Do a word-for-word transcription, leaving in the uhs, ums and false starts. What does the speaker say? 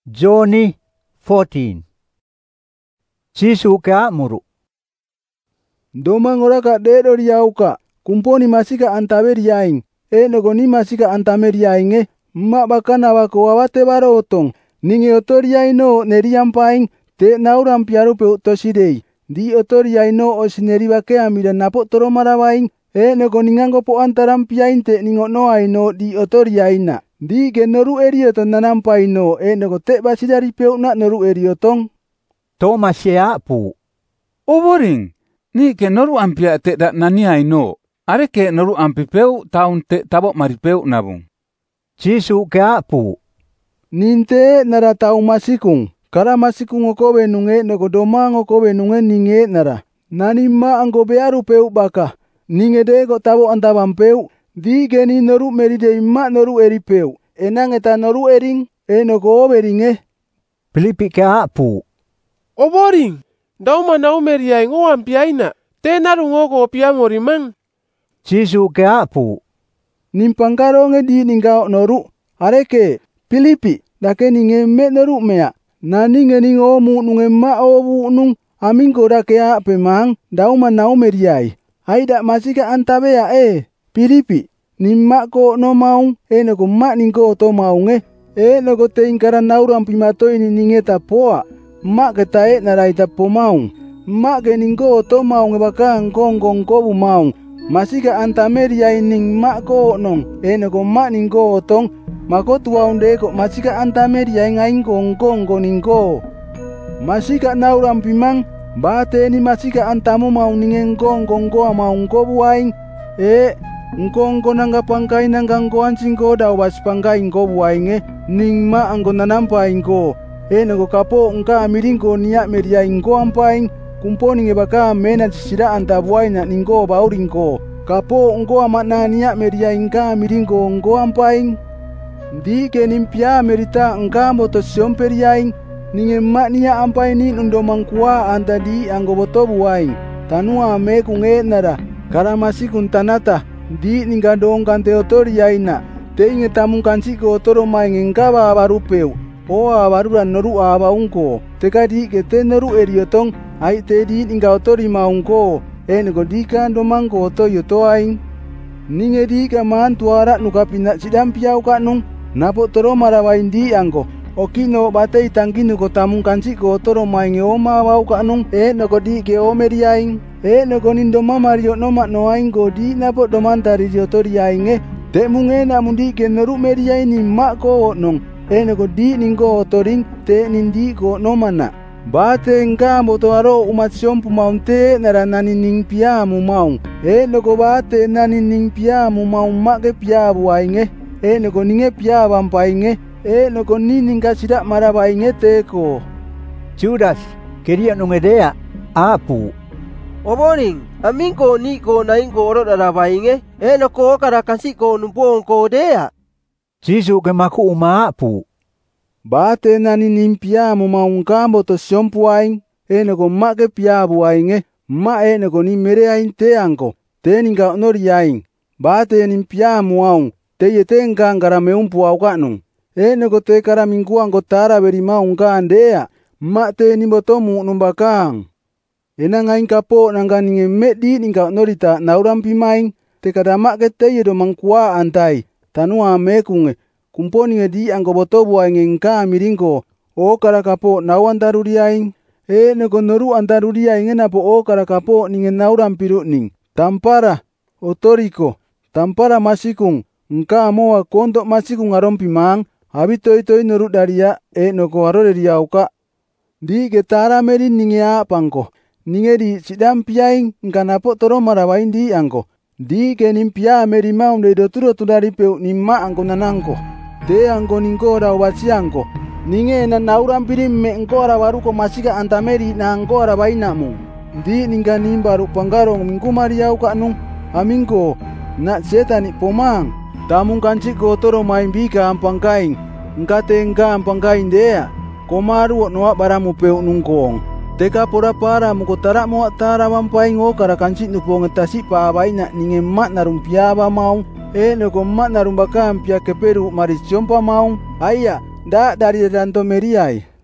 Joni fourteen. Jisu ka muru. Domang ora ka dedo riauka, kumponi masika antaberi yaing, e nogoni masika antameri yainge, ma bakana wako wawate baro otong, ninge otori yaino neri yampaing, te nauram piaru pe utosidei, di otori yaino osineri wake amira napo toro marawaing, e nogoni ngango po antaram piain te ningo no aino di otori yaina, di genoru erioto nanampaino, e nogo te basidari peu na noru eriotong. Toma shea pu. Oboring, ni ke noru ampia te da nani aino, are ke noru ampipeu taun te tabo maripeu nabung. Jisu ka pu. Ninte nara tau masikung, kara masikung okobe nunge nogo domang okobe nunge ninge nara. Nani ma anggo bearu peu baka, ninge dego tabo antabam peu, di geni noru meride ima noru eri peu, enang eta noru ering, e nogo oberinge. Filipi ka pu. Oboring, dau manau meriai ngo ampiaina, te narungo ko pia morimang. Jisu ka pu. Nimpangkaro nge di ningao noru, areke, Filipi, dake ninge me noru mea, na ninge ningo mu nunge ma obu nung, amingko dake a pemang, dau manau meriai, aida masika antabea e, Filipi, nimma ko no maung, e nogo ma ningko to maunge, e nogo te ingkara nauram pimato ini ninge tapoa, ma ke tae naraita po maung, ma ke ningko to maung baka ngkong kong kobu maung, masika antameria ining ma ko nong, e nogo ma ningko otong, mako tuaunde ko masika antameria ngaing kong kong koningko. Masika nauram pimang, bate ni masika antamu maung ningen kong kong ko maung kobu aing, e ngkong ko nangga pangkai nangga ngko ansing ko daw bas pangkai ngko buainge, ning ma angko nanampaing ko. E nogo kapo ngka amiring ko niya meria ingko ampaing, kumpo ninge baka mena sisida antabuay na ningko bauring ko. Kapo ngko amat na niya meria ingka amiring ko ngko ampaing. Di ke nimpia merita ngka moto siomperiaing, ninge mak niya ampai ni nundomang kuwa anta di anggo boto buaing. Tanua me kunge nara, karamasi kuntanata, di ningga dong kante otori yaina, te inge tamung kansi ko otoro maing ngka ba barupeu. Oa baruran noru aba ungko, teka di ke te noru eriotong, ai te di ningga otori maungko, e nego di kan domangko oto yoto aing. Ninge di ka man tuara nuka pinat sidam piau ka nung, napo toro marawain di angko, okino bate itangki nuko tamung kansi ko otoro mainge oma bau ka nung, e nego di ke omeri aing, e nego nindoma mario noma no aing ko di napo domantari yotori ainge, te munge namundi ke noru meria ini mak ko nung. E nego di ningko otoring te nindi ko no mana. Bate ngka moto aro umat siompu maung te naranani ning pia mu maung. E nego bate nani ning pia mu maung make pia buainge. E nego ninge pia bampainge. E nego ni ningka sidak marabainge teko. Judas, keria nungedea, apu. Oboring, amingko ni ko naingko oro darabainge. E nego karakasi ko numpong ko dea. Jisu ke maku uma pu. Bate nani nimpia mu maung kambo to siompu aing, e nego make pia buainge, ma e nego ni mere aing te angko, te ningka onori aing. Bate nimpia mu aung, te ye te ngka ngara meumpu au kanung. E nego te kara mingku angko tara beri maung ka andea, ma te nimbotomu numbakang. Ena ngaing kapo nangka ninge medi ningka onorita nauram pimaing, te kada make te ye domang kuwa antai. Tanua mekunge, kumponi ngedi angko boto buainge ngka amiringko, o karakapo nau antaruri aing, e nego noru antaruri ainge napo o karakapo ninge nauram piru ning, tampara, otoriko, tampara masikung, ngka moa kontok masikung arom pimang, habito itoi noru daria, e noko harore riauka. Di getara meri ninge apangko, ninge di sidam piaing, ngka napo toro marawain di angko. Di ke nimpia meri maung de doturo tudari peu nimma angko nanangko. Te angko ningko rau basi angko. Ninge na nauram pirim me ngko arawaru ko masika antameri na angko arabainamu. Di ningka nimbaru panggarong mingku mariau ka nung. Amingko, na setani pomang. Tamung kanci ko toro main bika ampangkaing. Ngkate ngka ampangkaing dea. Komaru noa baramu peu nungkong. Teka pora para muko tara mo tara wampaing o kara kanci nupo ngetasi pa abaina ninge mat narumpia ba maung. E nego mat narumbaka ampia keperu maris jompa maung. Aya, ndak dari danto meriai.